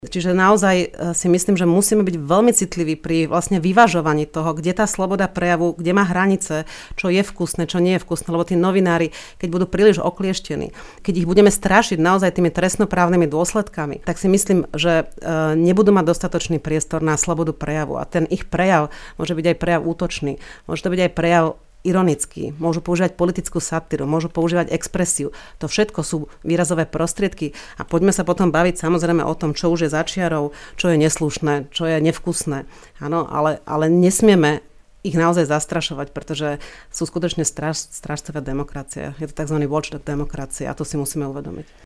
Čiže naozaj si myslím, že musíme byť veľmi citliví pri vlastne vyvažovaní toho, kde tá sloboda prejavu, kde má hranice, čo je vkusné, čo nie je vkusné, lebo tí novinári, keď budú príliš oklieštení, keď ich budeme strašiť naozaj tými trestnoprávnymi dôsledkami, tak si myslím, že nebudú mať dostatočný priestor na slobodu prejavu a ten ich prejav môže byť aj prejav útočný, môže to byť aj prejav ironický, môžu používať politickú satíru, môžu používať expresiu. To všetko sú výrazové prostriedky a poďme sa potom baviť samozrejme o tom, čo už je za čiarou, čo je neslušné, čo je nevkusné. Áno, ale nesmieme ich naozaj zastrašovať, pretože sú skutočne strážcovia demokracie. Je to tzv. Watchdog demokracie a to si musíme uvedomiť.